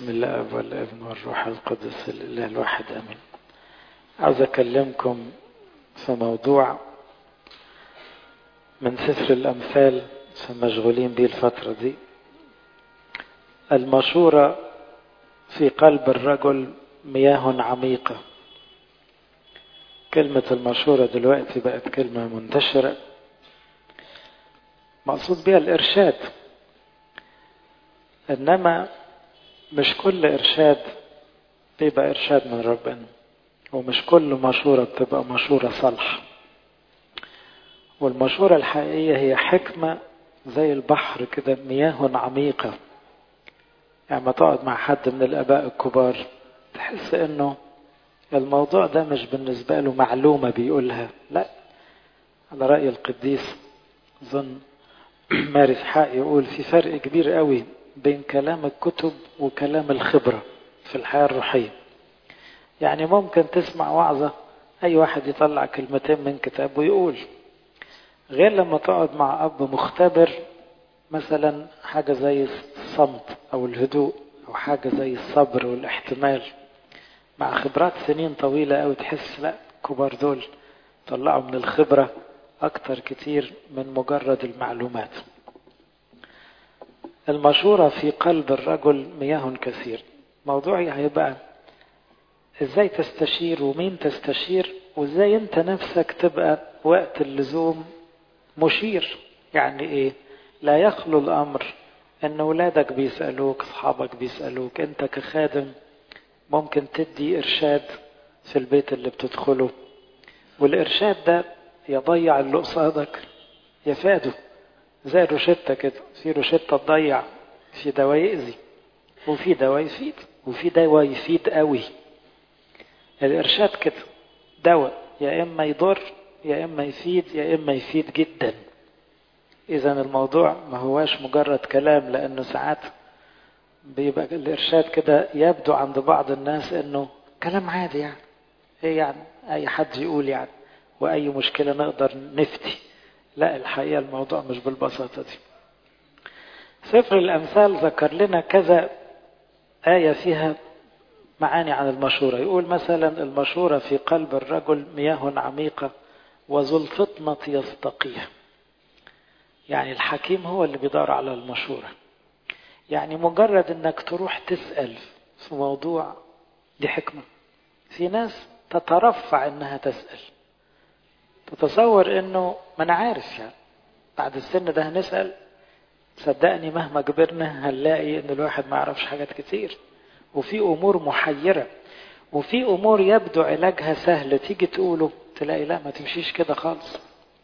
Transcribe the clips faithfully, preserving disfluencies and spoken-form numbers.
بسم الله أب والابن والروح القدس الإله الواحد آمين. عاوز أكلمكم في موضوع من سفر الأمثال مشغولين به الفترة دي. المشورة في قلب الرجل مياه عميقة. كلمة المشورة دلوقتي بقت كلمة منتشرة مقصود بها الإرشاد، إنما مش كل إرشاد بيبقى إرشاد من ربنا، ومش كل مشورة بتبقى مشورة صالحة. والمشورة الحقيقية هي حكمة زي البحر كده، مياه عميقة. يعني ما تقعد مع حد من الآباء الكبار تحس إنه الموضوع ده مش بالنسبة له معلومة بيقولها، لا، على رأي القديس ظن مارس حق يقول في فرق كبير قوي بين كلام الكتب وكلام الخبرة في الحياة الروحية. يعني ممكن تسمع وعظة أي واحد يطلع كلمتين من كتاب ويقول، غير لما تقعد مع أب مختبر مثلا حاجة زي الصمت أو الهدوء أو حاجة زي الصبر والاحتمال، مع خبرات سنين طويلة أو تحس لا كبار دول طلعوا من الخبرة أكتر كتير من مجرد المعلومات. المشورة في قلب الرجل مياه كثير. موضوعي هيبقى ازاي تستشير ومين تستشير، وازاي انت نفسك تبقى وقت اللزوم مشير. يعني ايه؟ لا يخلو الامر ان اولادك بيسألوك، اصحابك بيسألوك، انت كخادم ممكن تدي ارشاد في البيت اللي بتدخله، والارشاد ده يضيع اللي قصادك يفاده. زي الروشتة كده، في روشتة تضيع، في دواء يأذي، وفي دواء يفيد، وفي دواء يفيد قوي. الإرشاد كده دواء يا إما يضر يا إما يفيد يا إما يفيد جدا. إذا الموضوع ما هواش مجرد كلام، لأنه ساعات بيبقى الإرشاد كده يبدو عند بعض الناس إنه كلام عادي، يعني إيه يعني أي حد يقول يعني وأي مشكلة نقدر نفتي. لا، الحقيقة الموضوع مش بالبساطة دي. سفر الأمثال ذكر لنا كذا آية فيها معاني عن المشورة. يقول مثلا المشورة في قلب الرجل مياه عميقة وذو الفطنة يستقيها. يعني الحكيم هو اللي بيدور على المشورة. يعني مجرد انك تروح تسأل في موضوع دي حكمة. في ناس تترفع انها تسأل، تتصور انه ما انا عارف يعني بعد السن ده هنسأل. صدقني مهما كبرنا هنلاقي ان الواحد ما يعرفش حاجات كتير، وفي امور محيرة، وفي امور يبدو علاجها سهل تيجي تقوله تلاقي لا ما تمشيش كده خالص.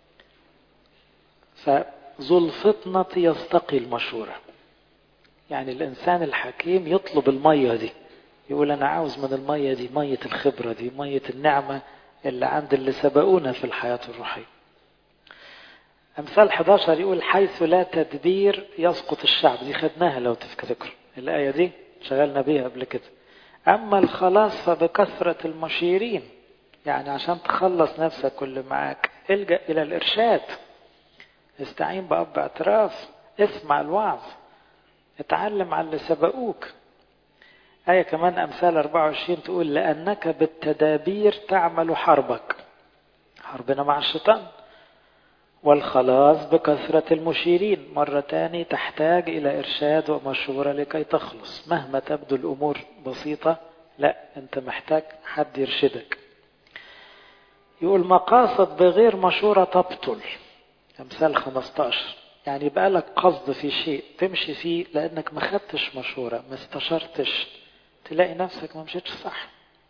فذو الفطنة يستقي المشورة. يعني الانسان الحكيم يطلب المية دي، يقول انا عاوز من المية دي، مية الخبرة دي، مية النعمة اللي عند اللي سبقونا في الحياة الروحية. امثال احد عشر يقول حيث لا تدبير يسقط الشعب. دي خدناها لو تفتكروا الآية دي، شغلنا بيها قبل كده. أما الخلاص فبكثرة المشيرين. يعني عشان تخلص نفسك واللي معاك الجأ إلى الإرشاد، استعين بأب اعتراف، اسمع الوعظ، اتعلم على اللي سبقوك. آية كمان أمثال أربعة وعشرين تقول لأنك بالتدابير تعمل حربك. حربنا مع الشيطان. والخلاص بكثرة المشيرين. مرة تاني تحتاج إلى إرشاد ومشورة لكي تخلص. مهما تبدو الأمور بسيطة، لا، أنت محتاج حد يرشدك. يقول مقاصد بغير مشورة تبطل. أمثال خمسة عشر. يعني يبقى لك قصد في شيء تمشي فيه لأنك ما خدتش مشورة، ما استشرتش، تلاقي نفسك ما مشيتش صح.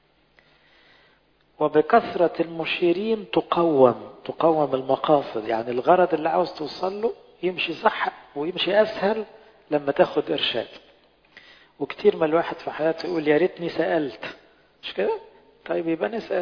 وبكثرة المشيرين تقوم تقوم المقاصد. يعني الغرض اللي عاوز توصل له يمشي صح ويمشي أسهل لما تاخد إرشاد. وكتير ما الواحد في حياته يقول يا ريتني سألت، مش كده؟ طيب يبقى نسأل.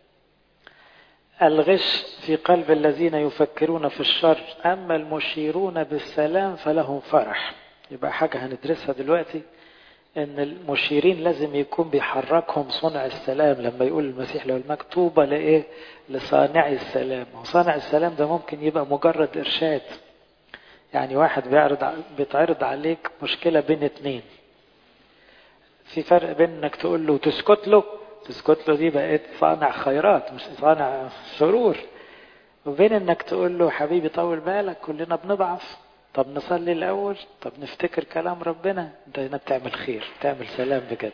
الغش في قلب الذين يفكرون في الشر، أما المشيرون بالسلام فلهم فرح. يبقى حاجة هندرسها دلوقتي، ان المشيرين لازم يكون بيحركهم صنع السلام. لما يقول المسيح له المكتوبة لإيه؟ لصانع السلام. وصانع السلام ده ممكن يبقى مجرد إرشاد. يعني واحد بيعرض بيتعرض عليك مشكلة بين اتنين، في فرق بين انك تقول له وتسكت له، تسكت له دي بقيت صانع خيرات مش صانع شرور، وبين انك تقول له حبيبي طول بالك كلنا بنضعف، طب نصلي الاول، طب نفتكر كلام ربنا، انت هنا بتعمل خير، بتعمل سلام بجد.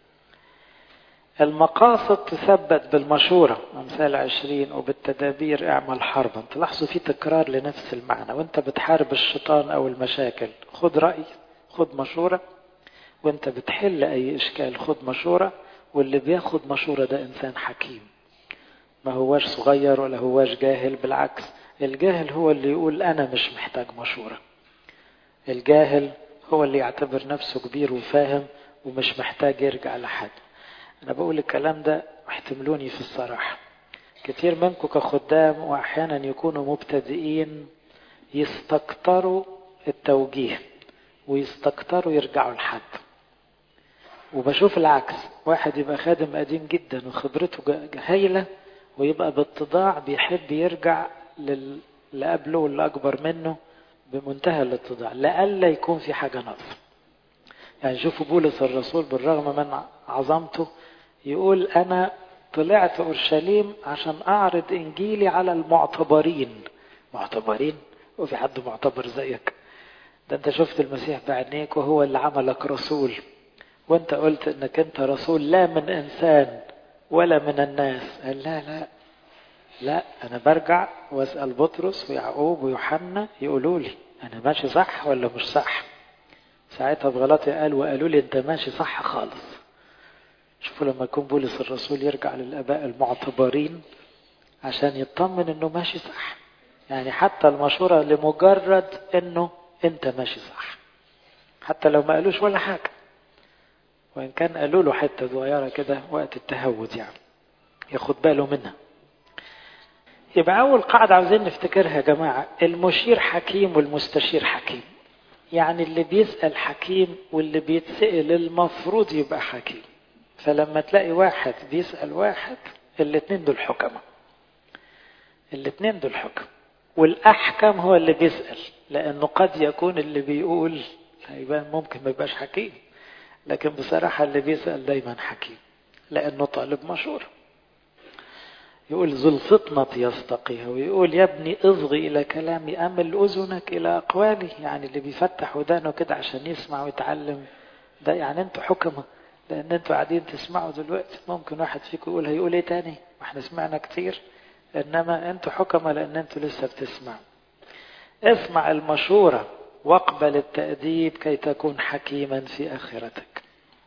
المقاصد تثبت بالمشورة، أمثال عشرين، وبالتدابير اعمل حربا. تلاحظوا في تكرار لنفس المعنى، وانت بتحارب الشيطان أو المشاكل خد رأي، خد مشورة، وانت بتحل أي إشكال خد مشورة. واللي بياخد مشورة ده إنسان حكيم، ما هواش صغير ولا هواش جاهل، بالعكس الجاهل هو اللي يقول أنا مش محتاج مشورة. الجاهل هو اللي يعتبر نفسه كبير وفاهم ومش محتاج يرجع لحد. أنا بقول الكلام ده واحتملوني في الصراحة، كتير منكم كخدام وأحيانا يكونوا مبتدئين يستكتروا التوجيه ويستكتروا يرجعوا لحد، وبشوف العكس، واحد يبقى خادم قديم جدا وخبرته هايلة ويبقى باتضاع بيحب يرجع للي قبله واللي أكبر منه بمنتهى الاتضاع لألا يكون في حاجة ناقصة. يعني شوفوا بولس الرسول بالرغم من عظمته يقول أنا طلعت أورشليم عشان أعرض إنجيلي على المعتبرين. معتبرين؟ وفي حد معتبر زيك؟ ده أنت شفت المسيح بعينيك وهو اللي عملك رسول، وأنت قلت أنك أنت رسول لا من إنسان ولا من الناس. قال لا لا لا، أنا برجع وأسأل بطرس ويعقوب ويوحنا يقولوا لي أنا ماشي صح ولا مش صح. ساعتها بغلطي قال وقالوا لي أنت ماشي صح خالص. شوفوا لما يكون بولس الرسول يرجع للآباء المعتبرين عشان يطمن أنه ماشي صح، يعني حتى المشورة لمجرد أنه أنت ماشي صح، حتى لو ما قالوش ولا حاجة، وإن كان قالوا له حتة صغيرة كده وقت التهود يعني ياخد باله منها. يبقى أول قاعدة عاوزين نفتكرها يا جماعة، المشير حكيم والمستشير حكيم. يعني اللي بيسأل حكيم واللي بيتسأل المفروض يبقى حكيم. فلما تلاقي واحد بيسأل واحد، الاتنين دول حكمة، الاتنين دول حكم. والأحكم هو اللي بيسأل، لأنه قد يكون اللي بيقول هيبان ممكن ما يبقاش حكيم، لكن بصراحة اللي بيسأل دايما حكيم لأنه طالب مشورة. يقول ذو الفطنة يستقيها، ويقول يا ابني اصغي إلى كلامي أمل أذنك إلى أقوالي. يعني اللي بيفتح ودانه كده عشان يسمع ويتعلم ده، يعني انتوا حكمة لأن انتوا قاعدين تسمعوا دلوقتي. ممكن واحد فيكم يقول هيقول ايه تاني واحنا سمعنا كتير، إنما انتوا حكمة لأن انتوا لسه بتسمعوا. اسمع المشورة واقبل التأديب كي تكون حكيما في آخرتك.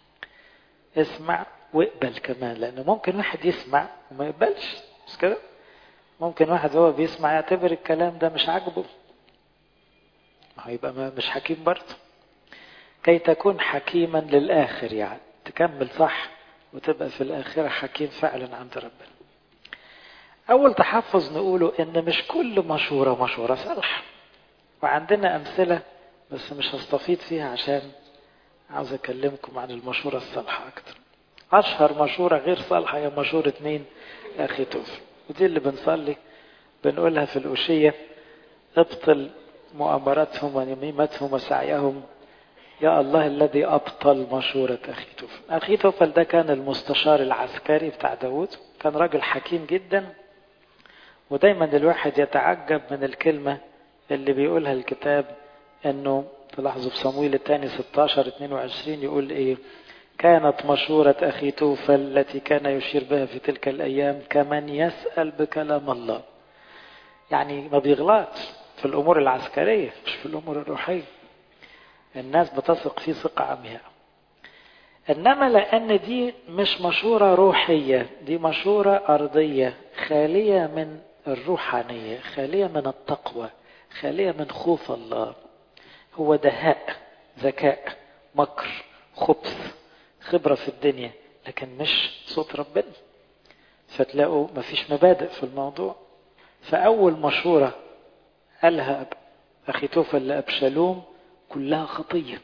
اسمع واقبل كمان، لأنه ممكن واحد يسمع وما يقبلش، مش كده؟ ممكن واحد هو بيسمع يعتبر الكلام ده مش عاجبه، ما هو يبقى مش حكيم برضه. كي تكون حكيما للآخر، يعني تكمل صح وتبقى في الآخرة حكيم فعلا عند ربنا. أول تحفظ نقوله إن مش كل مشورة مشورة صالحة، وعندنا أمثلة بس مش هستفيد فيها عشان عاوز أكلمكم عن المشورة الصالحة أكتر. أشهر مشورة غير صالحة هي مشورة مين؟ أخي توفي، ودي اللي بنصلي بنقولها في الأوشية: ابطل مؤامراتهم ونميمتهم وسعيهم يا الله الذي أبطل مشورة أخي توفل. أخي توفل ده كان المستشار العسكري بتاع داود، كان راجل حكيم جدا، ودايما الواحد يتعجب من الكلمة اللي بيقولها الكتاب، انه تلاحظوا في صمويل الثاني ستة عشر اثنين وعشرين يقول ايه: كانت مشورة أخي توفل التي كان يشير بها في تلك الأيام كمن يسأل بكلام الله. يعني ما بيغلطش في الأمور العسكرية، مش في الأمور الروحية. الناس بتثق فيه ثقة عمياء. إنما لأن دي مش مشورة روحية، دي مشورة أرضية خالية من الروحانية، خالية من التقوى، خالية من خوف الله. هو دهاء، ذكاء، مكر، خبث، خبرة في الدنيا، لكن مش صوت ربنا. فتلاقوا مفيش مبادئ في الموضوع. فأول مشورة قالها أخي توفل لأبشالوم كلها خطية.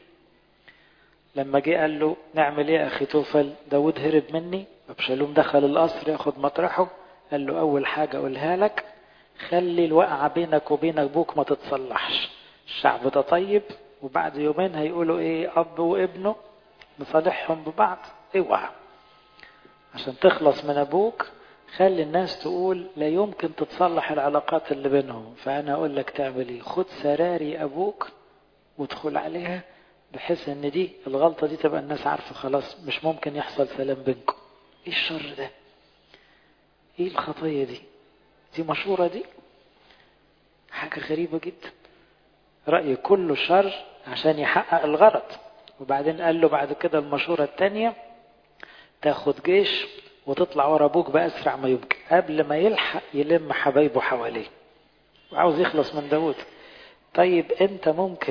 لما جه قال له نعمل ايه أخي توفل؟ داود هرب مني، أبشالوم دخل القصر ياخد مطرحه. قال له أول حاجة أقولها لك: خلي الوقعة بينك وبين أبوك ما تتصلحش. الشعب ده طيب، وبعد يومين هيقولوا ايه؟ أب وابنه مصالحهم ببعض، اوعى عشان تخلص من أبوك خلي الناس تقول لا يمكن تتصلح العلاقات اللي بينهم. فأنا أقول لك تعمل إيه؟ خد سراري أبوك وادخل عليها، بحيث ان دي الغلطة دي تبقى الناس عارفة خلاص مش ممكن يحصل سلام بينكم. ايه الشر ده؟ ايه الخطية دي؟ دي مشورة، دي حاجة غريبة جدا. رأي كله شر عشان يحقق الغرض. وبعدين قال له بعد كده المشورة التانية تاخد جيش وتطلع ورا ابوك بأسرع ما يمكن قبل ما يلحق يلم حبايبه حواليه، وعاوز يخلص من داود. طيب انت ممكن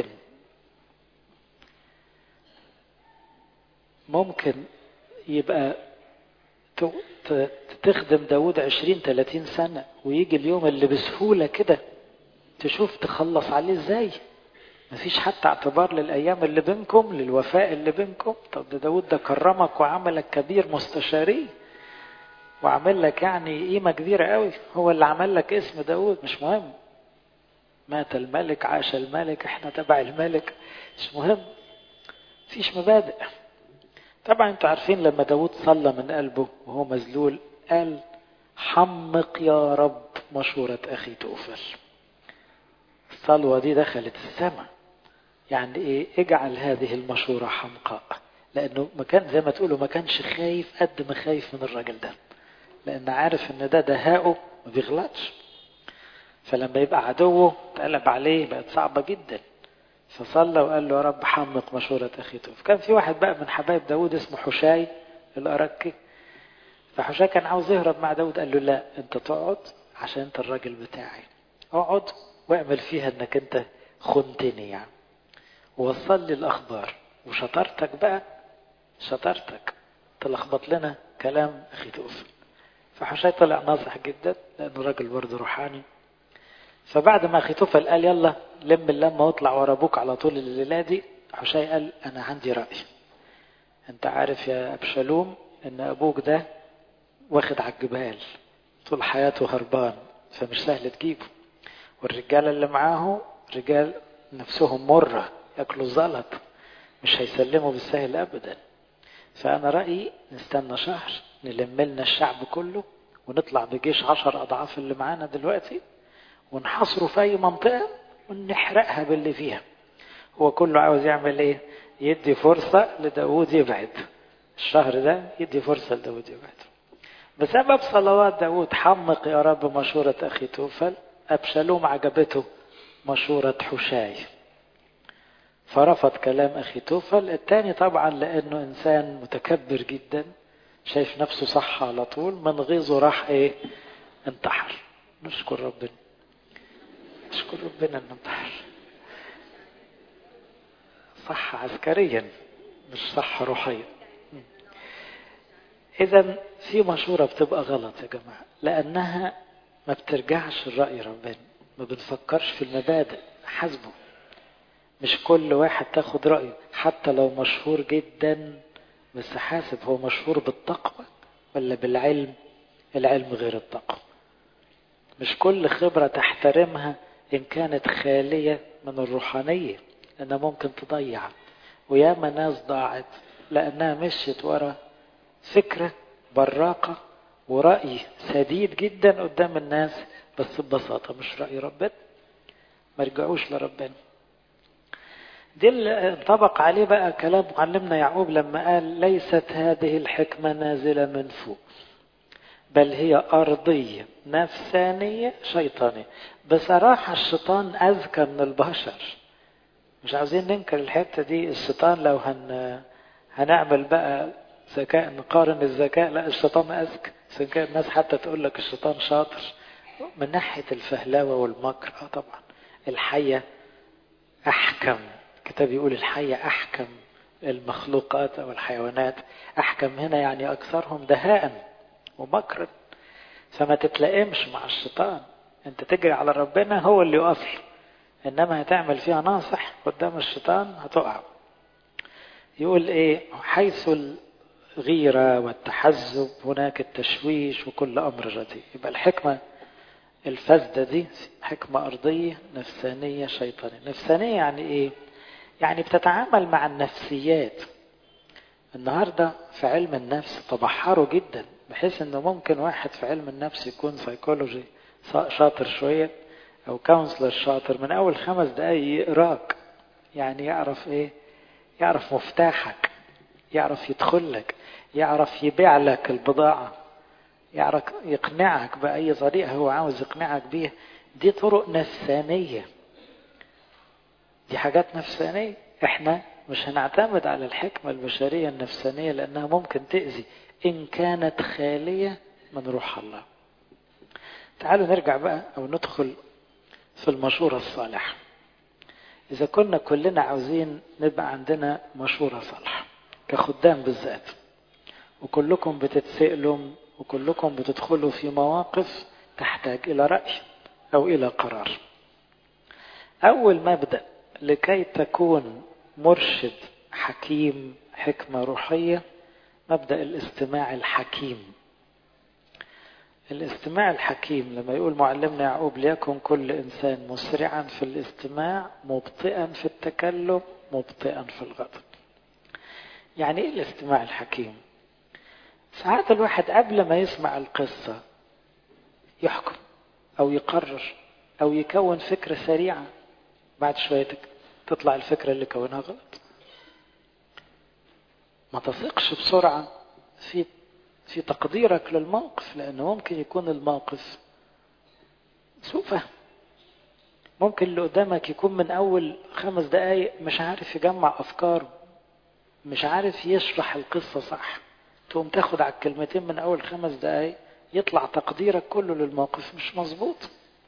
ممكن يبقى تخدم داود عشرين ثلاثين سنة ويجي اليوم اللي بسهولة كده تشوف تخلص عليه ازاي؟ مفيش حتى اعتبار للأيام اللي بينكم، للوفاء اللي بينكم. طب ده داود ده كرمك وعملك كبير مستشاري وعمل لك يعني قيمة كبيرة قوي، هو اللي عمل لك اسم داود. مش مهم، مات الملك عاش الملك، احنا تبع الملك، مش مهم، مفيش مبادئ. طبعا انتوا عارفين لما داود صلى من قلبه وهو مذلول قال حمق يا رب مشورة أخي توفل. الصلوة دي دخلت السماء. يعني ايه؟ اجعل هذه المشورة حمقاء، لأنه ما كان زي ما تقولوا ما كانش خايف قد ما خايف من الراجل ده، لأن عارف ان ده دهاؤه ما بيغلطش. فلما يبقى عدوه تقلب عليه بقت صعبة جدا. فصلى وقال له يا رب حمق مشورة أخي توفل. كان في واحد بقى من حبايب داود اسمه حشاي الأركي، فحشاي كان عاوز يهرب مع داود، قال له لا انت تقعد عشان انت الراجل بتاعي، اقعد واعمل فيها انك انت خنتني يعني، ووصل لي الأخبار وشطرتك بقى، شطرتك تلخبط لنا كلام أخي توفل. فحشاي طلع ناصح جدا لأنه راجل برضه روحاني. فبعد ما أخي توفل قال يلا لم اللمة واطلع ورا أبوك على طول الليلة دي، حشاي قال أنا عندي رأي. أنت عارف يا أبشالوم أن أبوك ده واخد على الجبال طول حياته هربان، فمش سهل تجيبه، والرجال اللي معاه رجال نفسهم مرة يأكلوا زلط، مش هيسلموا بالسهل أبدا. فأنا رأيي نستنى شهر نلم لنا الشعب كله ونطلع بجيش عشر أضعاف اللي معانا دلوقتي ونحصره في أي منطقة ونحرقها باللي فيها. هو كله عاوز يعمل إيه؟ يدي فرصة لداود يبعد. الشهر ده يدي فرصة لداود يبعد. بسبب صلوات داود حمق يا رب مشورة أخي توفل، أبشالوم عجبته مشورة حشاي فرفض كلام أخي توفل. الثاني طبعا لأنه إنسان متكبر جدا شايف نفسه صح على طول، من غيظه راح إيه؟ انتحر. نشكر ربنا، نشكر ربنا إنه انتحر. صح عسكريا مش صح روحيا. إذا في مشورة بتبقى غلط يا جماعة لأنها ما بترجعش الرأي ربنا، ما بنفكرش في المبادئ حسبه. مش كل واحد تاخد رأيه حتى لو مشهور جدا، بس حاسب هو مشهور بالتقوى ولا بالعلم؟ العلم غير التقوى. مش كل خبرة تحترمها إن كانت خالية من الروحانية، لأنها ممكن تضيع. وياما ناس ضاعت لأنها مشيت ورا فكرة براقة ورأي سديد جدا قدام الناس، بس ببساطة مش رأي ربنا، ما رجعوش لربنا. دي اللي انطبق عليه بقى كلام معلمنا يعقوب لما قال ليست هذه الحكمة نازلة من فوق بل هي أرضية نفسانية شيطانية. بصراحة الشيطان أذكى من البشر، مش عاوزين ننكر الحتة دي. الشيطان لو هن... هنعمل بقى ذكاء نقارن الذكاء، لا الشيطان أذكى. عشان الناس حتى تقول لك الشيطان شاطر من ناحية الفهلاوة والمكر. اه طبعا الحية أحكم، الكتاب يقول الحية أحكم المخلوقات أو الحيوانات. أحكم هنا يعني أكثرهم دهاء ومكر. فما تتلائمش مع الشيطان، أنت تجري على ربنا هو اللي يقف، إنما هتعمل فيها ناصح قدام الشيطان هتقع. يقول إيه؟ حيث الغيرة والتحزب هناك التشويش وكل أمر رديء. يبقى الحكمة الفاسدة دي حكمة أرضية نفسانية شيطانية. نفسانية يعني إيه؟ يعني بتتعامل مع النفسيات، النهاردة في علم النفس تبحروا جدا، بحيث انه ممكن واحد في علم النفس يكون سايكولوجي شاطر شوية او كونسلر شاطر، من اول خمس دقايق يقراك، يعني يعرف ايه، يعرف مفتاحك، يعرف يدخلك، يعرف يبيع لك البضاعة، يعرف يقنعك بأي طريقة هو عاوز يقنعك بيها. دي طرق نفسانية، دي حاجات نفسانية. احنا مش هنعتمد على الحكمة البشرية النفسانية لأنها ممكن تأذي إن كانت خالية من روح الله. تعالوا نرجع بقى أو ندخل في المشورة الصالحة. إذا كنا كلنا عاوزين نبقى عندنا مشورة صالحة كخدام بالذات، وكلكم بتتسألوا وكلكم بتدخلوا في مواقف تحتاج إلى رأي أو إلى قرار. أول مبدأ لكي تكون مرشد حكيم حكمة روحية، مبدأ الاستماع الحكيم. الاستماع الحكيم لما يقول معلمنا يعقوب ليكن كل إنسان مسرعا في الاستماع مبطئا في التكلم مبطئا في الغضب. يعني ايه الاستماع الحكيم؟ ساعات الواحد قبل ما يسمع القصة يحكم أو يقرر أو يكون فكرة سريعة، بعد شوية تطلع الفكرة اللي كونها غلط. ما تثقش بسرعة في في تقديرك للموقف، لأنه ممكن يكون الموقف سوء فهم. ممكن اللي قدامك يكون من أول خمس دقايق مش عارف يجمع أفكاره، مش عارف يشرح القصة صح، تقوم تاخد على الكلمتين من أول خمس دقايق يطلع تقديرك كله للموقف مش مظبوط.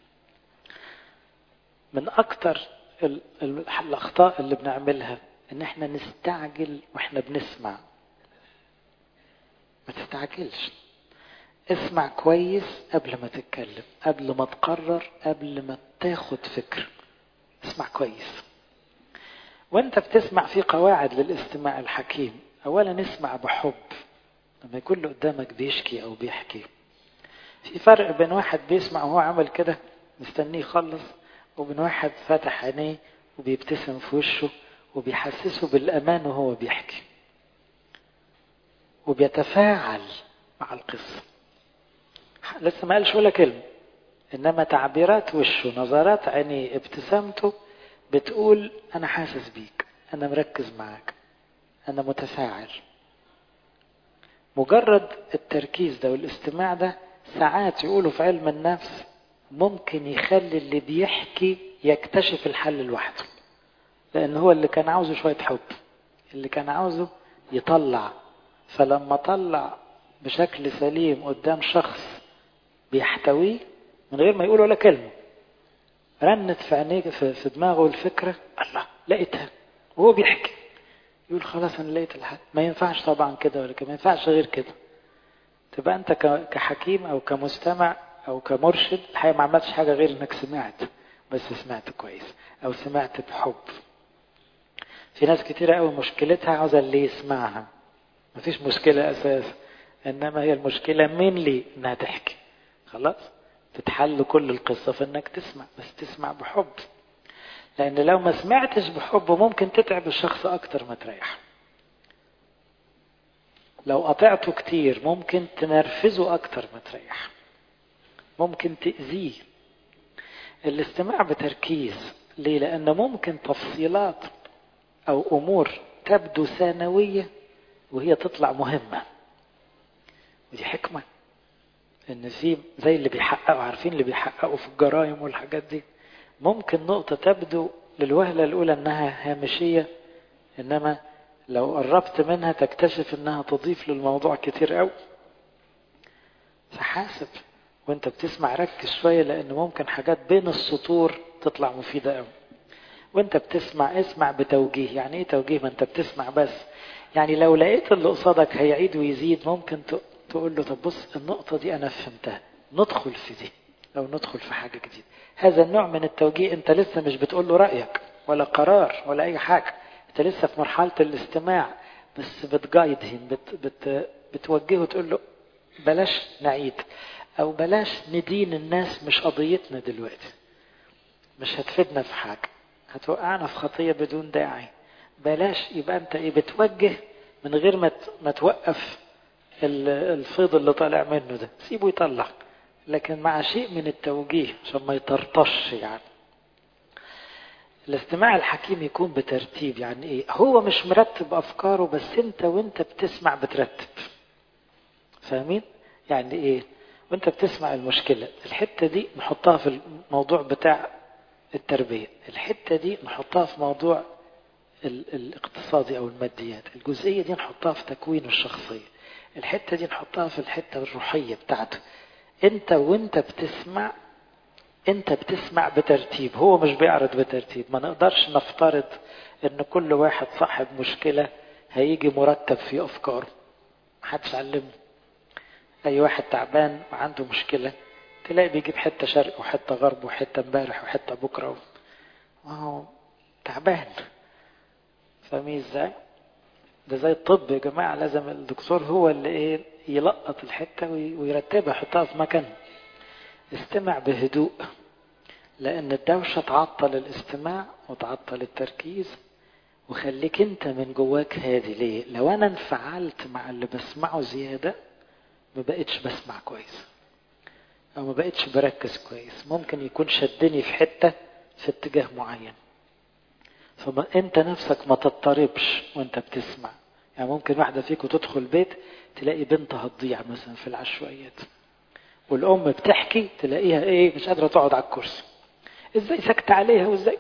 من أكتر الأخطاء اللي بنعملها إن إحنا نستعجل وإحنا بنسمع. ما تستعجلش، اسمع كويس قبل ما تتكلم، قبل ما تقرر، قبل ما تاخد فكر. اسمع كويس. وانت بتسمع في قواعد للاستماع الحكيم. اولا اسمع بحب. لما يكون اللي قدامك بيشكي او بيحكي، في فرق بين واحد بيسمع وهو عمل كده مستنيه يخلص، وبين واحد فاتح عينيه وبيبتسم في وشه وبيحسسه بالامان وهو بيحكي وبيتفاعل مع القصة. لسه ما قالش ولا كلمة، إنما تعبيرات وشه، نظرات عينيه، ابتسامته بتقول أنا حاسس بيك، أنا مركز معاك، أنا متفاعل. مجرد التركيز ده والاستماع ده ساعات يقولوا في علم النفس ممكن يخلي اللي بيحكي يكتشف الحل لوحده، لأن هو اللي كان عاوزه شوية حب، اللي كان عاوزه يطلع، فلما طلع بشكل سليم قدام شخص بيحتويه من غير ما يقول ولا كلمة، رنت في عينيه في دماغه الفكرة، الله لقيتها وهو بيحكي، يقول خلاص أنا لقيت الحل. ما ينفعش طبعا كده ولا كده، ما ينفعش غير كده. تبقى أنت كحكيم أو كمستمع أو كمرشد الحقيقة ما عملتش حاجة غير إنك سمعت، بس سمعت كويس أو سمعت بحب. في ناس كتيرة قوي مشكلتها عاوزة اللي يسمعها، مفيش مشكلة أساسا، إنما هي المشكلة مين لي إنها تحكي. خلاص تتحل كل القصة في إنك تسمع، بس تسمع بحب، لأن لو ما سمعتش بحب ممكن تتعب الشخص أكتر ما تريح. لو قطعته كتير ممكن تنرفزه أكتر ما تريح، ممكن تأذيه. الاستماع بتركيز ليه؟ لأن ممكن تفصيلات أو أمور تبدو ثانوية وهي تطلع مهمة، ودي حكمة. إن في زي اللي بيحققوا، عارفين اللي بيحققوا في الجرائم والحاجات دي، ممكن نقطة تبدو للوهلة الأولى أنها هامشية، إنما لو قربت منها تكتشف أنها تضيف للموضوع كتير قوي. فحاسب وانت بتسمع، ركز شوية، لأن ممكن حاجات بين السطور تطلع مفيدة قوي. وانت بتسمع اسمع بتوجيه. يعني ايه توجيه؟ ما انت بتسمع بس. يعني لو لقيت اللي قصادك هيعيد ويزيد ممكن تقول له طب بص النقطة دي أنا فهمتها، ندخل في دي، لو ندخل في حاجة جديدة. هذا النوع من التوجيه انت لسه مش بتقول له رأيك ولا قرار ولا أي حاجة، انت لسه في مرحلة الاستماع، بس بتجايدهم، بت بت بتوجهه، تقول له بلاش نعيد، أو بلاش ندين الناس، مش قضيتنا دلوقتي، مش هتفيدنا في حاجة، هتوقعنا في خطية بدون داعي، بلاش. يبقى انت ايه؟ بتوجه من غير ما ما توقف الفيض اللي طالع منه ده، سيبه يطلع، لكن مع شيء من التوجيه عشان ما يطرطش. يعني الاستماع الحكيم يكون بترتيب. يعني ايه؟ هو مش مرتب افكاره، بس انت وانت بتسمع بترتب. فاهمين؟ يعني ايه؟ وانت بتسمع المشكلة، الحتة دي نحطها في الموضوع بتاع التربية، الحتة دي نحطها في موضوع الاقتصادي او الماديات، الجزئية دي نحطها في تكوين الشخصية، الحتة دي نحطها في الحتة الروحية بتاعته. انت وانت بتسمع، انت بتسمع بترتيب، هو مش بيعرض بترتيب. ما نقدرش نفترض ان كل واحد صاحب مشكلة هيجي مرتب في افكاره، محدش علمه. اي واحد تعبان وعنده مشكلة تلاقي بيجيب حتة شرق وحتة غرب وحتة امبارح وحتة بكرة، وهو تعبان. فاهمين ازاي؟ ده زي الطب يا جماعة، لازم الدكتور هو اللي ايه يلقط الحتة ويرتبها يحطها في مكانها. استمع بهدوء، لأن الدوشة تعطل الاستماع وتعطل التركيز. وخليك انت من جواك هادي. ليه؟ لو انا انفعلت مع اللي بسمعه زيادة ما بقتش بسمع كويس، او ما بقتش بركز كويس. ممكن يكون شدني في حتة في اتجاه معين، فانت نفسك ما تضطربش وانت بتسمع. يعني ممكن واحدة فيكم تدخل بيت تلاقي بنتها هتضيع مثلا في العشوائيات، والام بتحكي تلاقيها ايه مش قادرة تقعد على الكرسي، ازاي سكت عليها وازاي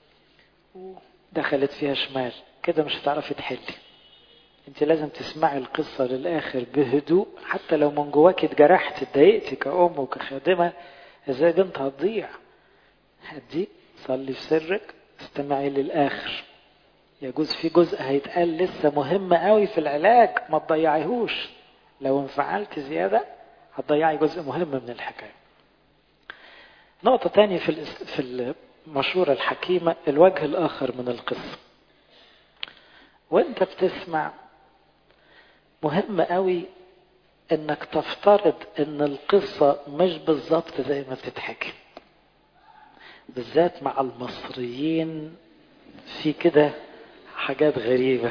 دخلت فيها شمال كده، مش هتعرفي تحلي. انت لازم تسمعي القصة للآخر بهدوء، حتى لو من جواك اتجرحت اتضايقتي كأم وكخادمة، ازاي بنت هتضيع. هدي، صلي في سرك، استمعي للآخر. يجوز في جزء هيتقال لسه مهم قوي في العلاج، ما تضيعيهوش. لو انفعلت زيادة هتضيعي جزء مهم من الحكاية. نقطة تانية في في المشورة الحكيمة، الوجه الآخر من القصة. وانت بتسمع مهم قوي انك تفترض ان القصة مش بالظبط زي ما بتتحكي. بالذات مع المصريين في كده حاجات غريبة.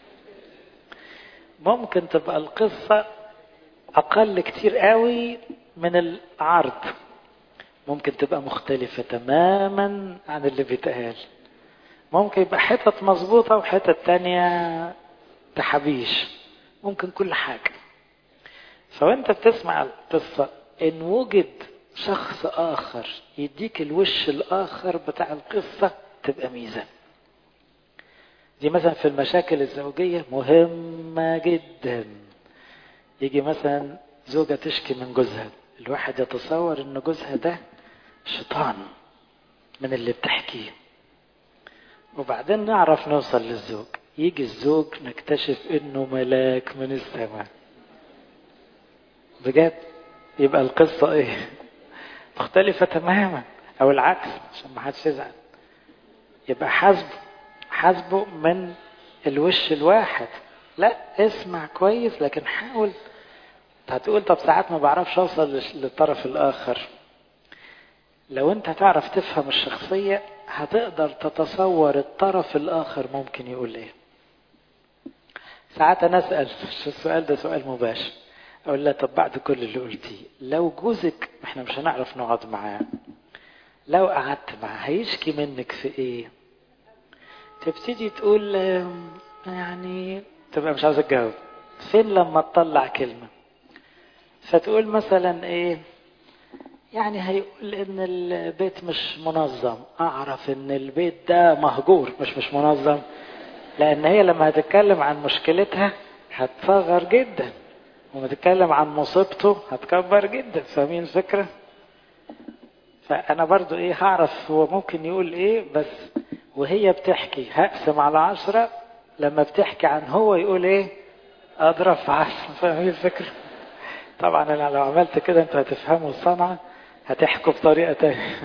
ممكن تبقى القصة اقل كتير قوي من العرض، ممكن تبقى مختلفة تماما عن اللي بيتقال. ممكن يبقى حتت مظبوطة وحتت تانية تحبيش، ممكن كل حاجة. فوانت بتسمع القصة ان وجد شخص اخر يديك الوش الاخر بتاع القصة تبقى ميزة. دي مثلا في المشاكل الزوجية مهمة جدا. يجي مثلا زوجة تشكي من جوزها، الواحد يتصور ان جوزها ده شيطان من اللي بتحكيه، وبعدين نعرف نوصل للزوج. يجي الزوج نكتشف انه ملاك من السماء بجد. يبقى القصة ايه؟ مختلفة تماما. او العكس عشان ما حدش يزعل، يبقى حسبه حسبه من الوش الواحد. لا، اسمع كويس لكن حاول. هتقول طب ساعات ما بعرفش اوصل للطرف الاخر. لو انت هتعرف تفهم الشخصية هتقدر تتصور الطرف الاخر ممكن يقول ايه. ساعات انا اسأل السؤال ده سؤال مباشر، اقول لها طب بعد كل اللي قلتيه لو جوزك احنا مش هنعرف نقعد معاه، لو قعدت معاه هيشكي منك في ايه؟ تبتدي تقول يعني تبقى مش عاوز تجاوب. فين لما تطلع كلمة؟ فتقول مثلا ايه يعني، هيقول ان البيت مش منظم. اعرف ان البيت ده مهجور، مش مش منظم. لان هي لما هتتكلم عن مشكلتها هتصغر جدا، وما تتكلم عن مصيبته هتكبر جدا. فاهمين الفكرة؟ فانا برضو ايه هعرف هو ممكن يقول ايه. بس وهي بتحكي هقسم على عشرة، لما بتحكي عن هو يقول ايه اضرب في عشرة. فاهمين الفكرة؟ طبعا انا لو عملت كده انتوا هتفهموا الصنعة، هتحكوا بطريقة تانية.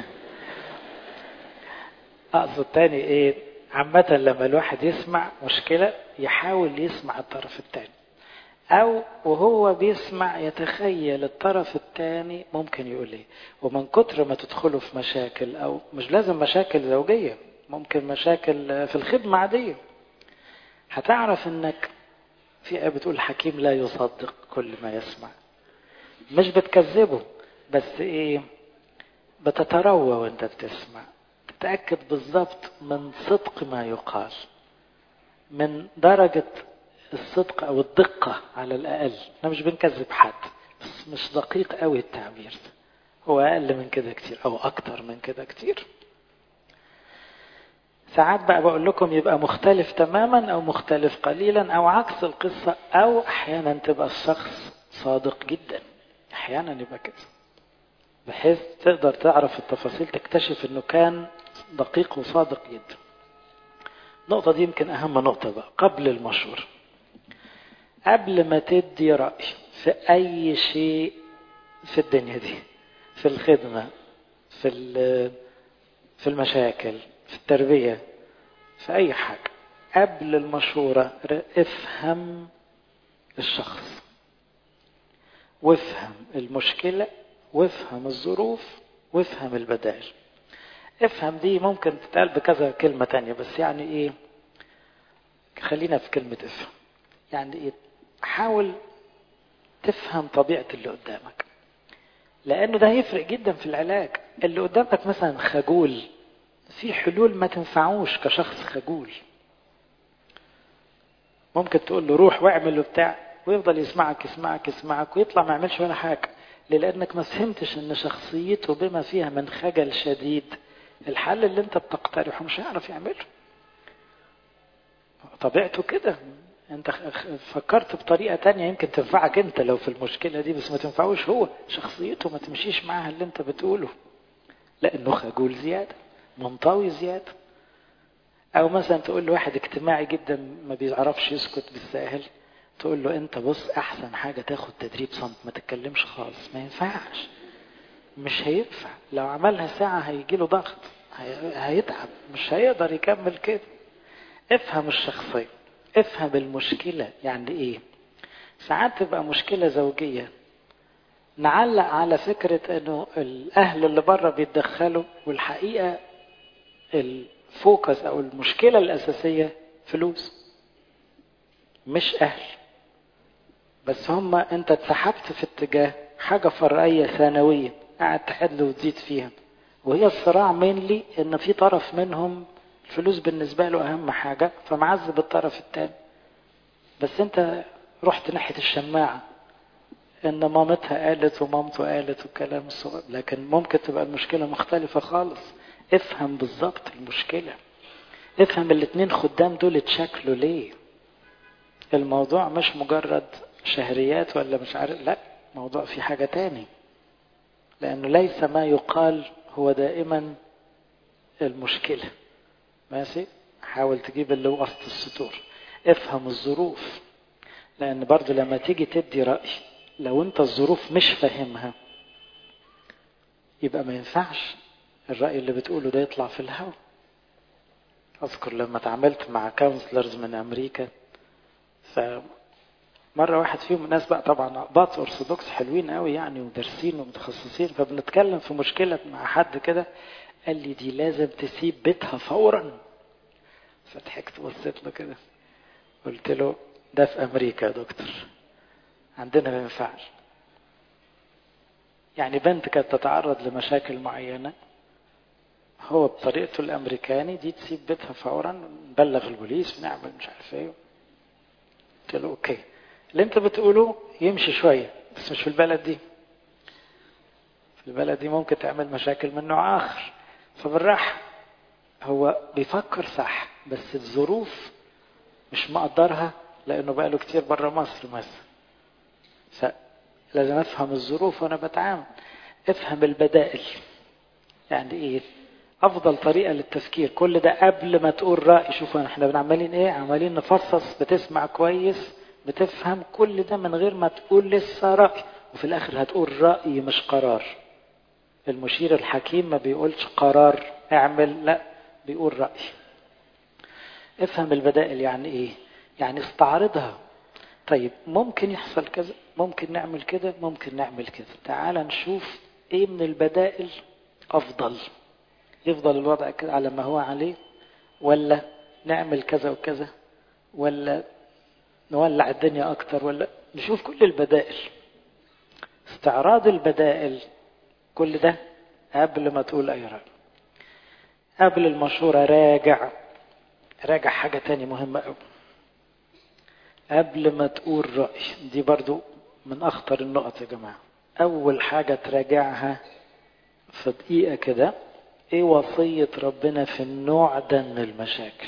اقصد تاني ايه، عامة لما الواحد يسمع مشكلة يحاول يسمع الطرف التاني، او وهو بيسمع يتخيل الطرف الثاني ممكن يقول ايه. ومن كتر ما تدخلوا في مشاكل، او مش لازم مشاكل زوجية، ممكن مشاكل في الخدمة عادية، هتعرف انك في آية بتقول حكيم لا يصدق كل ما يسمع. مش بتكذبه، بس ايه، بتتروى وانت بتسمع، تتأكد بالضبط من صدق ما يقال، من درجة الصدق او الدقة على الاقل. احنا مش بنكذب حد، بس مش دقيق قوي التعبير ده، هو اقل من كده كتير او اكتر من كده كتير. ساعات بقى بقول لكم يبقى مختلف تماما او مختلف قليلا او عكس القصة، او احيانا تبقى الشخص صادق جدا، احيانا يبقى كده، بحيث تقدر تعرف التفاصيل، تكتشف انه كان دقيق وصادق جدا. النقطة دي يمكن اهم نقطة بقى قبل المشورة. قبل ما تدي رأي في اي شيء في الدنيا دي، في الخدمة، في في المشاكل، في التربية، في اي حاجة، قبل المشورة افهم الشخص، وافهم المشكلة، وافهم الظروف، وافهم البدائل. افهم دي ممكن تتقال بكذا كلمة تانية، بس يعني ايه، خلينا في كلمة افهم. يعني ايه؟ حاول تفهم طبيعة اللي قدامك، لانه ده هيفرق جدا في العلاج. اللي قدامك مثلا خجول، في حلول ما تنفعوش كشخص خجول. ممكن تقول له روح واعمل وبتاع، ويفضل يسمعك يسمعك يسمعك ويطلع ما يعملش ولا حاجة. ليه؟ لانك ما فهمتش ان شخصيته بما فيها من خجل شديد الحل اللي انت بتقترحه مش هيعرف يعمله، طبيعته كده. انت فكرت بطريقة تانية يمكن تنفعك انت لو في المشكلة دي، بس ما تنفعوش هو، شخصيته ما تمشيش معها اللي انت بتقوله، لانه خجول زيادة، منطوي زيادة. او مثلا تقول له واحد اجتماعي جدا ما بيعرفش يسكت بالساهل، تقول له انت بص احسن حاجة تاخد تدريب صمت، ما تتكلمش خالص. ما ينفعش، مش هينفع. لو عملها ساعة هيجيله ضغط، هيتعب، مش هيقدر يكمل كده. افهم الشخصية، افهم المشكلة. يعني ايه؟ ساعات تبقى مشكلة زوجية نعلق على فكرة انه الاهل اللي بره بيتدخلوا، والحقيقة الفوكس او المشكلة الاساسية فلوس، مش اهل. بس هم انت اتسحبت في اتجاه حاجة فرعية ثانوية قاعد تحل وتزيد فيها، وهي الصراع مينلي ان في طرف منهم الفلوس بالنسبة له اهم حاجة، فمعذب الطرف الثاني. بس انت رحت ناحية الشماعة ان مامتها قالت ومامته قالت والكلام الصغير، لكن ممكن تبقى المشكلة مختلفة خالص. افهم بالضبط المشكلة، افهم الاتنين خدام دول اتشكلوا ليه. الموضوع مش مجرد شهريات ولا مش عارف، لا، موضوع في حاجة تاني، لأنه ليس ما يقال هو دائما المشكلة. ماشي؟ حاول تجيب اللي وسط السطور. افهم الظروف، لأن برضو لما تيجي تدي رأي لو انت الظروف مش فاهمها يبقى ما ينفعش الرأي اللي بتقوله ده يطلع في الهواء. أذكر لما تعاملت مع كونسلرز من أمريكا، فمرة واحد فيهم ناس بقى طبعا أقباط أرثوذكس حلوين قوي يعني ودارسين ومتخصصين، فبنتكلم في مشكلة مع حد كده، قال لي دي لازم تسيب بيتها فورا. فضحكت بصيت له كده، قلت له ده في أمريكا يا دكتور، عندنا ما ينفعش. يعني بنت كانت تتعرض لمشاكل معينة، هو بطريقته الأمريكاني دي تسيب بيتها فورا، نبلغ البوليس ونعمل مش عارف ايه. قلت له اوكي، اللي انت بتقوله يمشي شوية بس مش في البلد دي، في البلد دي ممكن تعمل مشاكل من نوع آخر، فبالراحة. هو بيفكر صح بس الظروف مش مقدرها، لأنه بقاله كتير برا مصر مثلا، فلازم أفهم الظروف وأنا بتعامل. افهم البدائل. يعني إيه؟ أفضل طريقة للتفكير كل ده قبل ما تقول رأي. شوفوا احنا بنعملين إيه، عمالين نفصص، بتسمع كويس، بتفهم كل ده من غير ما تقول لسه رأي، وفي الآخر هتقول رأي مش قرار. المشير الحكيم ما بيقولش قرار اعمل، لا، بيقول رأي. افهم البدائل. يعني ايه؟ يعني استعرضها. طيب ممكن يحصل كذا، ممكن نعمل كده، ممكن نعمل كده، تعال نشوف ايه من البدائل افضل. يفضل الوضع كده على ما هو عليه، ولا نعمل كذا وكذا، ولا نولع الدنيا أكتر، ولا نشوف كل البدائل. استعراض البدائل كل ده قبل ما تقول أي رأي. قبل المشورة راجع راجع حاجة تاني مهمة أوي قبل ما تقول رأي. دي برضو من أخطر النقط يا جماعة. أول حاجة تراجعها في دقيقة كده، إيه وصية ربنا في النوع ده من المشاكل؟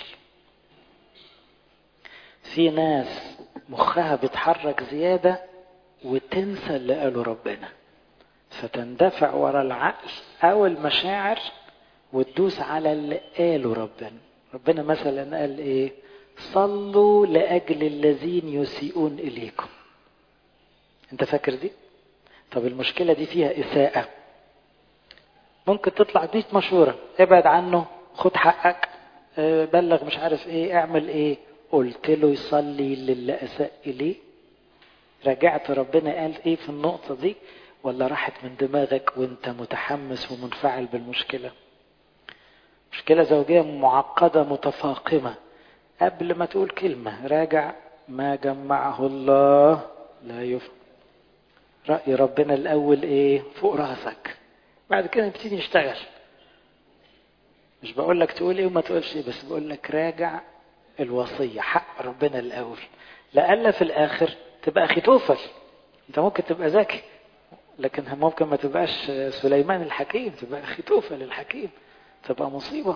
في ناس مخها بيتحرك زيادة وتنسى اللي قاله ربنا، فتندفع ورا العقل أو المشاعر وتدوس على اللي قاله ربنا. ربنا مثلا قال إيه؟ صلوا لأجل الذين يسيئون إليكم. أنت فاكر دي؟ طب المشكلة دي فيها إساءة، ممكن تطلع مية مشورة، ابعد عنه، خد حقك، بلغ، مش عارف ايه، اعمل ايه. قلت له يصلي للي أساء إليه؟ رجعت ربنا قال ايه في النقطة دي، ولا راحت من دماغك وانت متحمس ومنفعل بالمشكلة؟ مشكلة زوجية معقدة متفاقمة. قبل ما تقول كلمة راجع ما جمعه الله لا يفهم. رأي ربنا الأول ايه فوق راسك، بعد كده نبتدي نشتغل. مش بقول لك تقول ايه وما تقولش ايه، بس بقول لك راجع الوصية حق ربنا الأول، لألا في الآخر تبقى ختوفل. انت ممكن تبقى ذكي لكن ممكن ما تبقاش سليمان الحكيم، تبقى ختوفل الحكيم، تبقى مصيبة.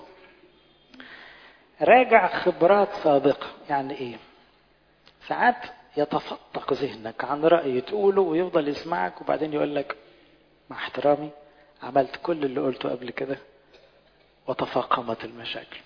راجع خبرات سابقة. يعني ايه؟ ساعات يتفتق ذهنك عن رأي تقوله ويفضل يسمعك وبعدين يقول لك مع احترامي عملت كل اللي قلته قبل كده وتفاقمت المشاكل.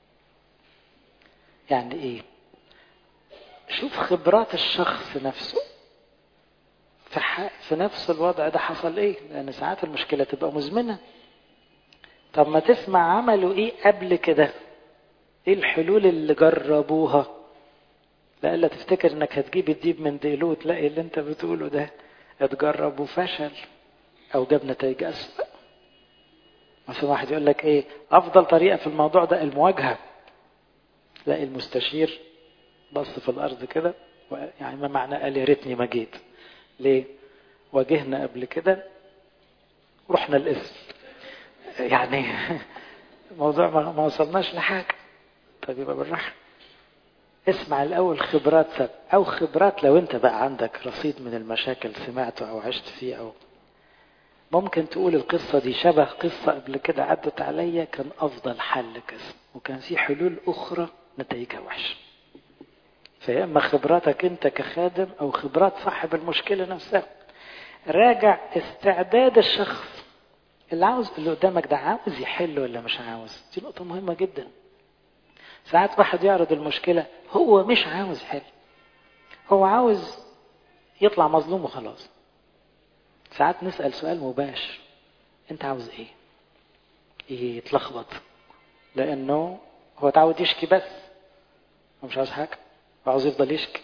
يعني ايه؟ شوف خبرات الشخص نفسه في, في نفس الوضع ده حصل ايه، لان ساعات المشكلة تبقى مزمنة. طب ما تسمع عملوا ايه قبل كده، ايه الحلول اللي جربوها، لألا تفتكر انك هتجيب الديب من ديلو تلاقي اللي انت بتقوله ده اتجرب وفشل او جاب نتائج اسوأ. مثلا واحد يقول لك ايه افضل طريقة في الموضوع ده المواجهة، تلاقي المستشير بص في الارض كده، يعني ما معنى قال يا ريتني ما جيت. ليه؟ واجهنا قبل كده رحنا الاسم، يعني الموضوع ما وصلناش لحاجة. طيب يبقى بالراحة، اسمع الاول خبرات سب او خبرات. لو انت بقى عندك رصيد من المشاكل سمعته او عشت فيه، او ممكن تقول القصة دي شبه قصة قبل كده عدت عليا كان افضل حل كذا، وكان في حلول اخرى نتائجها وحشة. فيا اما خبراتك انت كخادم او خبرات صاحب المشكلة نفسها. راجع استعداد الشخص اللي عاوز، اللي قدامك ده عاوز يحل ولا مش عاوز. دي نقطة مهمة جدا. ساعات واحد يعرض المشكلة هو مش عاوز حل، هو عاوز يطلع مظلوم وخلاص. ساعات نسأل سؤال مباشر، انت عاوز ايه؟ ايه يتلخبط، لانه هو تعود يشكي بس، هو مش عاوز حاجة، هو عاوز يفضل يشكي.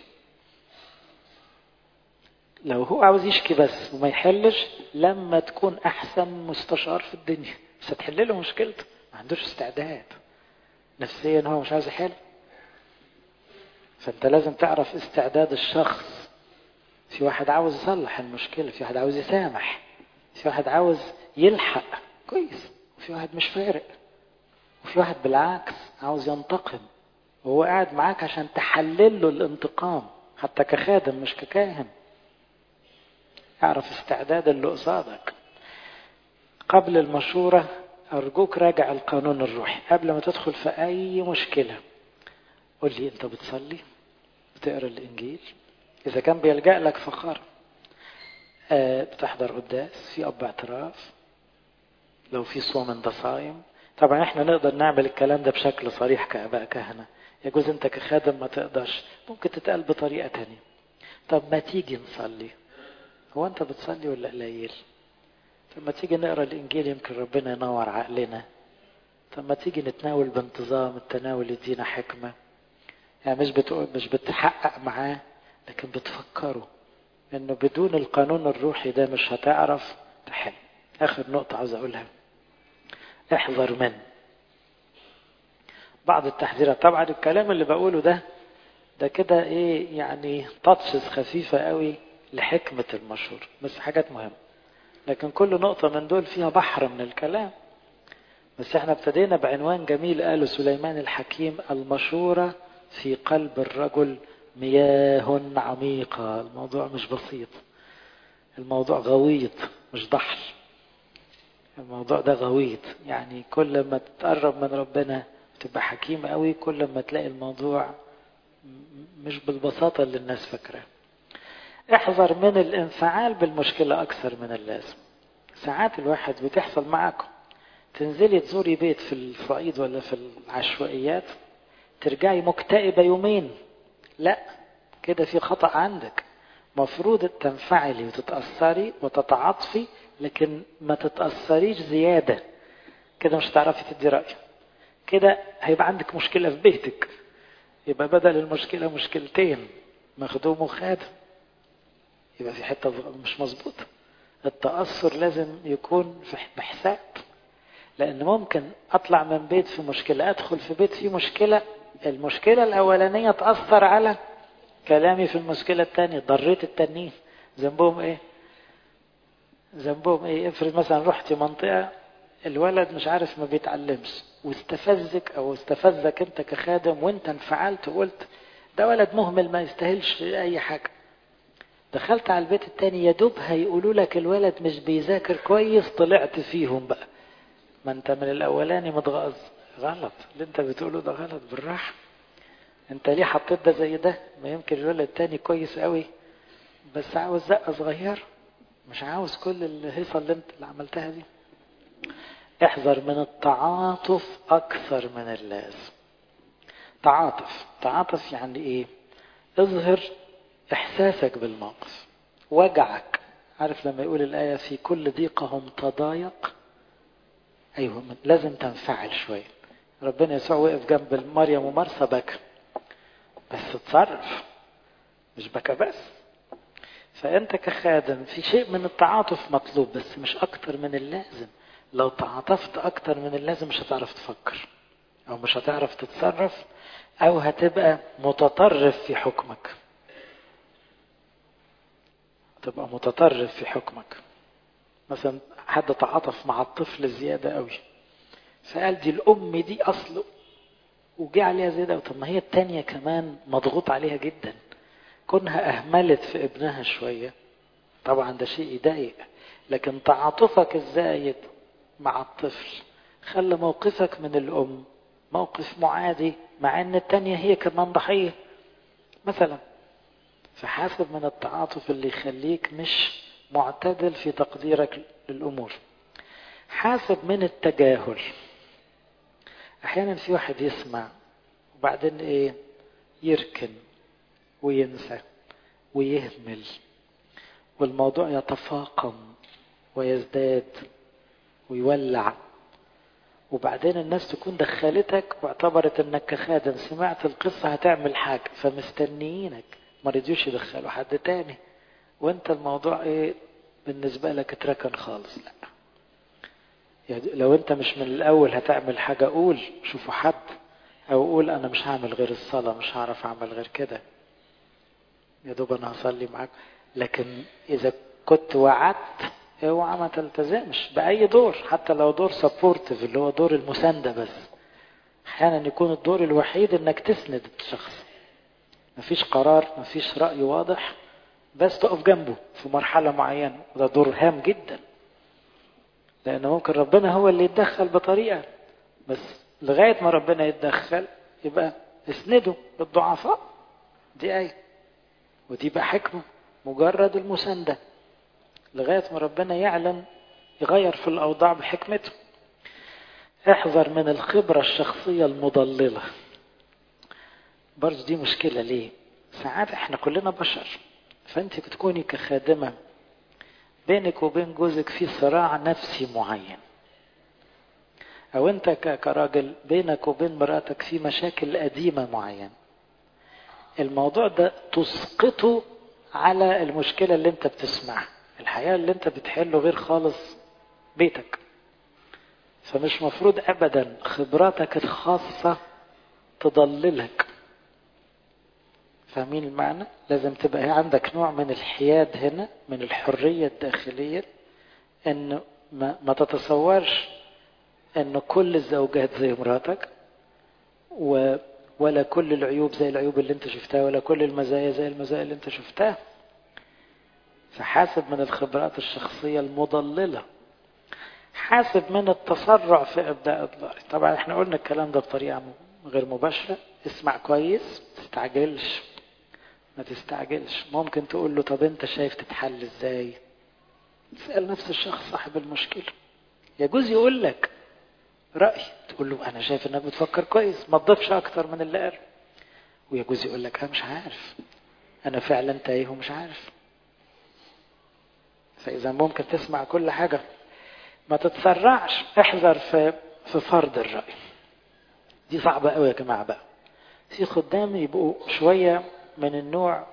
لو هو عاوز يشكي بس وما يحلش، لما تكون احسن مستشار في الدنيا مش هتحل له مشكلته، ما عندوش استعداد نفسيا، هو مش عاوز يحل. فانت لازم تعرف استعداد الشخص. في واحد عاوز يصلح المشكلة، في واحد عاوز يسامح، في واحد عاوز يلحق كويس، وفي واحد مش فارق، وفي واحد بالعكس عاوز ينتقم وهو قاعد معاك عشان تحلل له الانتقام، حتى كخادم مش ككاهن. اعرف استعداد اللي قصادك. قبل المشورة أرجوك راجع القانون الروحي قبل ما تدخل في أي مشكلة. قل لي أنت بتصلي، بتقرأ الإنجيل، إذا كان بيلجأ لك فخر، أه بتحضر قداس، في أب اعتراف، لو في صوم أنت صايم. طبعا احنا نقدر نعمل الكلام ده بشكل صريح كآباء كهنة، يجوز أنت كخادم ما تقدرش، ممكن تتقال بطريقة تانية. طب ما تيجي نصلي، هو أنت بتصلي ولا قليل؟ طب ما تيجي نقرأ الإنجيل يمكن ربنا ينور عقلنا. طب ما تيجي نتناول بانتظام، التناول يدينا حكمة. يعني مش بتقول مش بتحقق معاه، لكن بتفكره انه بدون القانون الروحي ده مش هتعرف تحل. اخر نقطة عاوز اقولها، احذر من بعض التحذيرات. طبعا الكلام اللي بقوله ده ده كده ايه يعني تاتشز خفيفة قوي لحكمة المشورة، بس حاجات مهمة. لكن كل نقطة من دول فيها بحر من الكلام. بس احنا ابتدينا بعنوان جميل قاله سليمان الحكيم: المشورة في قلب الرجل مياه عميقة. الموضوع مش بسيط، الموضوع غويط مش ضحل. الموضوع ده غويط، يعني كل ما تقرب من ربنا تبقى حكيم قوي، كل ما تلاقي الموضوع مش بالبساطة اللي الناس فاكراه. احذر من الانفعال بالمشكلة أكثر من اللازم. ساعات الواحد بتحصل معاكم، تنزلي تزوري بيت في الصعيد ولا في العشوائيات، ترجعي مكتئبة يومين. لا، كده في خطأ عندك. مفروض تنفعلي وتتأثري وتتعاطفي، لكن ما تتأثريش زيادة، كده مش هتعرفي تدي رأي. كده هيبقى عندك مشكلة في بيتك، يبقى بدل المشكلة مشكلتين، مخدوم وخادم، يبقى في حتة مش مظبوطة. التأثر لازم يكون بحساب، لأن ممكن أطلع من بيت في مشكلة أدخل في بيت فيه مشكلة، المشكلة الأولانية تأثر على كلامي في المشكلة الثانية، ضريت التانيين. ذنبهم إيه؟ ذنبهم إيه؟ افرض مثلا رحتي منطقة الولد مش عارف ما بيتعلمش، واستفزك أو استفزك أنت كخادم، وأنت انفعلت وقلت ده ولد مهمل ما يستاهلش أي حاجة. دخلت على البيت التاني يا دوب هيقولوا لك الولد مش بيذاكر كويس، طلعت فيهم بقى. ما انت من الاولاني متغاظ. غلط اللي انت بتقوله ده، غلط. بالراحه. انت ليه حطيت ده زي ده؟ ما يمكن الولد التاني كويس قوي بس عاوز زقه صغيره، مش عاوز كل الهيصه اللي انت اللي عملتها دي. احذر من التعاطف اكثر من اللازم. تعاطف تعاطف يعني ايه؟ اظهر احساسك بالموقف، وجعك. عارف لما يقول الآية في كل ضيقهم تضايق؟ أيوة، لازم تنفعل شوية. ربنا يسوع وقف جنب مريم ومرثا بكى، بس تصرف، مش بكى بس. فأنت كخادم في شيء من التعاطف مطلوب، بس مش أكتر من اللازم. لو تعاطفت أكتر من اللازم مش هتعرف تفكر، أو مش هتعرف تتصرف، أو هتبقى متطرف في حكمك. تبقى متطرف في حكمك. مثلا حد تعاطف مع الطفل زيادة قوي، فقال دي الأم دي أصله، وجي عليها زيادة. طب ما هي التانية كمان مضغوط عليها جدا، كونها أهملت في ابنها شوية طبعا ده شيء يضايق. لكن تعاطفك الزايد مع الطفل خلى موقفك من الأم موقف معادي، مع أن التانية هي كمان ضحية مثلا. فحاسب من التعاطف اللي يخليك مش معتدل في تقديرك للأمور. حاسب من التجاهل. أحيانا في واحد يسمع وبعدين إيه، يركن وينسى ويهمل، والموضوع يتفاقم ويزداد ويولع، وبعدين الناس تكون دخلتك واعتبرت انك كخادم سمعت القصة هتعمل حاجة، فمستنيينك، ما رضيوش يدخلوا حد تاني، وانت الموضوع ايه بالنسبة لك اتركن خالص. لا، يعني لو انت مش من الاول هتعمل حاجة قول شوفوا حد، او قول انا مش هعمل غير الصلاة، مش هعرف اعمل غير كده، يا دوب انا هصلي معاك. لكن اذا كنت وعدت اوعى ما تلتزمش باي دور، حتى لو دور سبورتيف اللي هو دور المساندة بس. احيانا يكون الدور الوحيد انك تسند الشخص، مفيش قرار مفيش رأي واضح، بس تقف جنبه في مرحلة معينة، وده دور هام جدا، لأنه ممكن ربنا هو اللي يتدخل بطريقة، بس لغاية ما ربنا يتدخل يبقى اسنده بالضعفاء. دي آية، ودي بقى حكمة، مجرد المساندة لغاية ما ربنا يعلن يغير في الأوضاع بحكمته. احذر من الخبرة الشخصية المضللة. برضو دي مشكلة. ليه؟ ساعات احنا كلنا بشر، فانت بتكوني كخادمة بينك وبين جوزك في صراع نفسي معين، او انت كراجل بينك وبين مراتك في مشاكل قديمة معين. الموضوع ده تسقطه على المشكلة اللي انت بتسمعها. الحياة اللي انت بتحله غير خالص بيتك، فمش مفروض ابدا خبراتك الخاصة تضللك. فاهمين المعنى؟ لازم تبقى عندك نوع من الحياد هنا، من الحرية الداخلية، ان ما, ما تتصورش ان كل الزوجات زي مراتك، و ولا كل العيوب زي العيوب اللي انت شفتها، ولا كل المزايا زي المزايا اللي انت شفتها. فحاسب من الخبرات الشخصية المضللة، حاسب من التسرع في ابداء الضرر. طبعا احنا قلنا الكلام ده بطريقة غير مباشرة. اسمع كويس، ما تستعجلش ما تستعجلش. ممكن تقول له طب انت شايف تتحل ازاي؟ تسأل نفس الشخص صاحب المشكلة، يجوز يقول لك رأي، تقول له انا شايف انك بتفكر كويس، ما تضيفش اكتر من اللي قاله. ويجوز يقول لك انا مش عارف، انا فعلا تايه ومش عارف. فاذا ممكن تسمع كل حاجة، ما تتسرعش. احذر في في فرض الرأي، دي صعبة قوي يا جماعة. بقى في خدام يبقوا شوية من النوع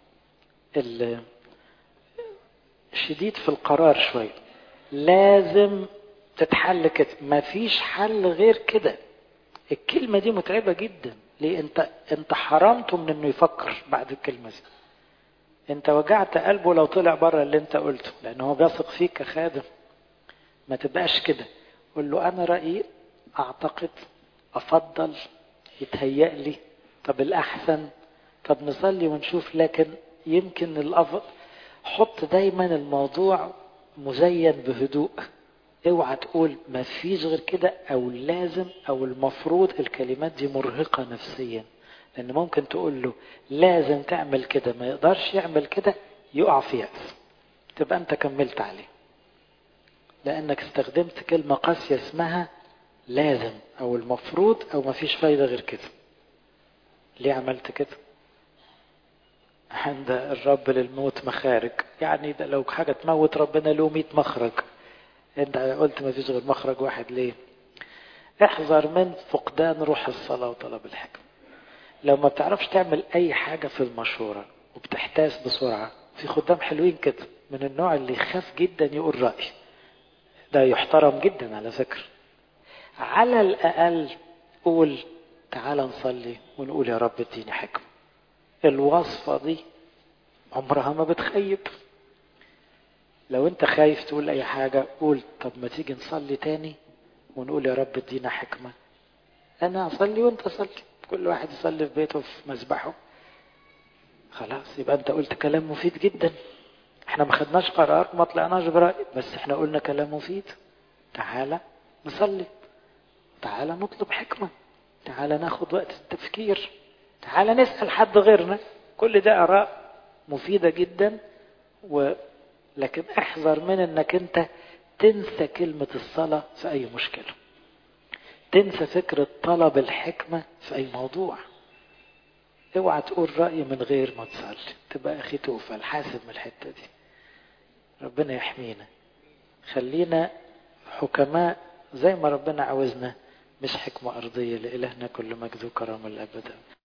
الشديد في القرار شوية، لازم تتحل كده، ما فيش حل غير كده. الكلمة دي متعبة جدا. ليه؟ انت انت حرمته من انه يفكر بعد الكلمة دي. انت وجعت قلبه لو طلع بره اللي انت قلته، لانه هو بيثق فيك كخادم. ما تبقاش كده. قل له انا رأيي، اعتقد، افضل، يتهيأ لي، طب الاحسن، طب نصلي ونشوف، لكن يمكن الافضل. حط دايما الموضوع مزين بهدوء. اوعى تقول ما فيش غير كده، او لازم، او المفروض. الكلمات دي مرهقة نفسيا، لان ممكن تقول له لازم تعمل كده، ما يقدرش يعمل كده، يقع في يأس، تبقى انت كملت عليه، لانك استخدمت كلمة قاسية اسمها لازم او المفروض او ما فيش فايدة غير كده. ليه عملت كده؟ عند الرب للموت مخارج، يعني ده لو حاجة تموت ربنا له مئة مخرج، انت قلت ما فيش غير مخرج واحد. ليه؟ احذر من فقدان روح الصلاة وطلب الحكمة. لو ما بتعرفش تعمل اي حاجة في المشورة وبتحتاس بسرعة، في خدام حلوين كده من النوع اللي يخاف جدا يقول رأي، ده يحترم جدا على فكرة. على الأقل قول تعال نصلي ونقول يا رب اديني حكمة. الوصفة دي عمرها ما بتخيب. لو انت خايف تقول اي حاجة، قول طب ما تيجي نصلي تاني ونقول يا رب ادينا حكمة. انا اصلي وانت صلي، كل واحد يصلي في بيته في مسبحه، خلاص يبقى انت قلت كلام مفيد جدا. احنا ما خدناش قرار، ما طلعناش برأي، بس احنا قلنا كلام مفيد. تعالى نصلي، تعالى نطلب حكمة، تعالى ناخد وقت التفكير، تعالى نسأل حد غيرنا. كل ده آراء مفيدة جدا. و... لكن احذر من انك انت تنسى كلمة الصلاة في اي مشكلة، تنسى فكرة طلب الحكمة في اي موضوع. اوعى تقول رأي من غير ما تصلي، تبقى اخي توفى. حاسب من الحتة دي. ربنا يحمينا. خلينا حكماء زي ما ربنا عاوزنا، مش حكمة أرضية. لإلهنا كل مجد وكرم الأبد.